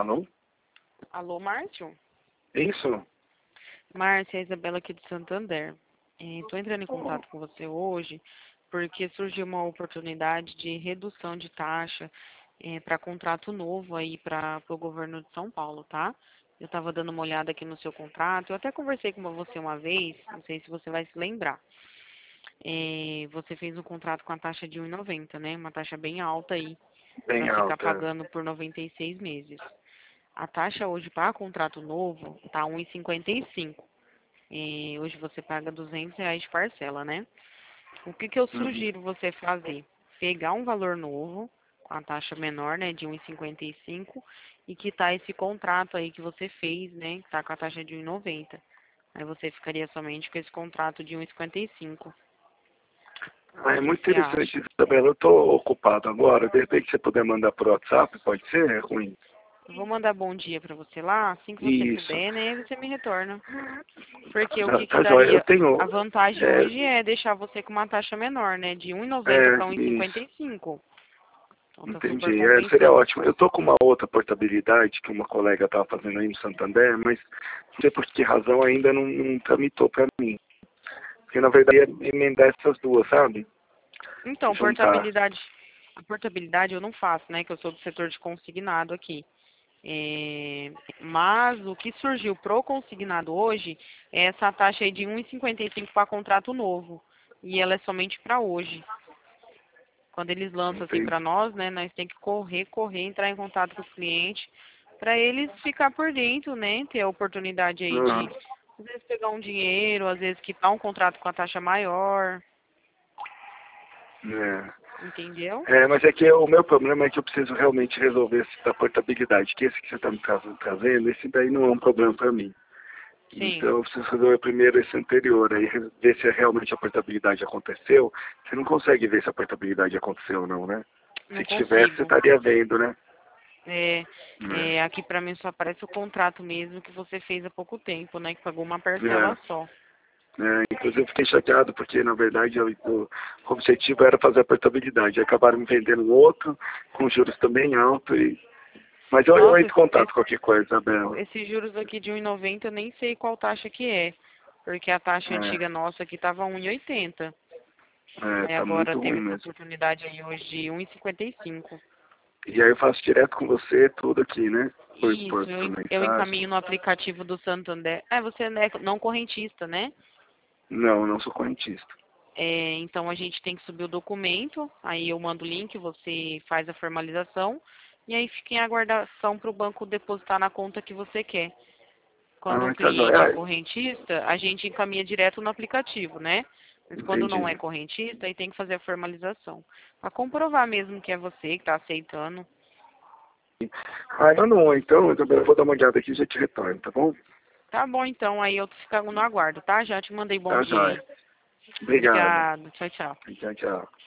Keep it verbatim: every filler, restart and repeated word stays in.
Alô? Alô, Márcio? Isso? Márcia, é a Isabela aqui de Santander. Estou entrando em contato com você hoje porque surgiu uma oportunidade de redução de taxa para contrato novo aí para o governo de São Paulo, tá? Eu estava dando uma olhada aqui no seu contrato, eu até conversei com você uma vez, não sei se você vai se lembrar. É, você fez um contrato com a taxa de um e noventa, né? Uma taxa bem alta aí, Bem para ficar alta. pagando por noventa e seis meses. A taxa hoje para contrato novo está um e cinquenta e cinco. E hoje você paga duzentos reais de parcela, né? O que que eu Uhum. sugiro você fazer? Pegar um valor novo, com a taxa menor, né, de um e cinquenta e cinco, e quitar esse contrato aí que você fez, né, que tá com a taxa de um e noventa. Aí você ficaria somente com esse contrato de um e cinquenta e cinco. Ah, é O que muito que você interessante, acha? Isabela. Eu estou ocupado agora. De repente você puder mandar por WhatsApp, pode ser? É ruim. Eu vou mandar bom dia para você lá, assim que você Isso. puder, né, você me retorna. Porque o Tá, que que tá joia. Eu daria? A tenho... vantagem É, hoje é deixar você com uma taxa menor, né, de um e noventa é, para um e cinquenta isso. e cinco. Então tá super Entendi. É, seria compensando. ótimo. Eu tô com uma outra portabilidade que uma colega estava fazendo aí no Santander, mas não sei por que razão ainda não, não tramitou para mim. Porque na verdade ia emendar essas duas, sabe? Então, Juntar. portabilidade, a portabilidade eu não faço, né? Que eu sou do setor de consignado aqui. É, mas o que surgiu pro consignado hoje é essa taxa aí de um e cinquenta e cinco para contrato novo. E ela é somente para hoje. Quando eles lançam assim Entendi. para nós, né? Nós tem que correr, correr, entrar em contato com os clientes para eles ficar por dentro, né? Ter a oportunidade aí de, Ah, às vezes, pegar um dinheiro, às vezes quitar um contrato com a taxa maior, é. entendeu? É, mas é que o meu problema é que eu preciso realmente resolver esse da portabilidade, que esse que você está me tra- trazendo, esse daí não é um problema para mim. Então Sim, eu preciso resolver primeiro esse anterior, aí re- ver se realmente a portabilidade aconteceu. Você não consegue ver se a portabilidade aconteceu ou não, né? Se não tivesse, você consigo. estaria vendo, né? É, é, É, aqui pra mim só aparece o contrato mesmo que você fez há pouco tempo, né? Que pagou uma parcela é, só. é, inclusive eu fiquei chateado porque na verdade eu- o objetivo era fazer a portabilidade. Aí acabaram me vendendo um outro, com juros também altos. E... Mas eu, eu Nossa, entro em contato esse- com qualquer coisa, Isabela. esses juros aqui de um e noventa eu nem sei qual taxa que é. Porque a taxa antiga É, nossa aqui tava um e oitenta. é, Aí tá agora muito teve ruim essa mesmo. oportunidade aí hoje de um e cinquenta e cinco. E aí eu faço direto com você tudo aqui, né? Por, por, Isso, eu, por en- eu mensagem. encaminho no aplicativo do Santander. É, você não é não correntista, né? Não, eu não sou correntista. É, então a gente tem que subir o documento, aí eu mando o link, você faz a formalização e aí fica em aguardação para o banco depositar na conta que você quer. Quando Ah, um tá cliente é joia. Ah, correntista, a gente encaminha direto no aplicativo, né? Mas quando não é entendi. correntista, aí tem que fazer a formalização. Para comprovar mesmo que é você que está aceitando. Ah, eu não, então, Isabela, eu vou dar uma olhada aqui e já te retorno, tá bom? Tá bom, então, aí eu fico no aguardo, tá? Já te mandei bom Tá dia aí. joia. Obrigado. Obrigado, tchau, tchau. Tchau, tchau.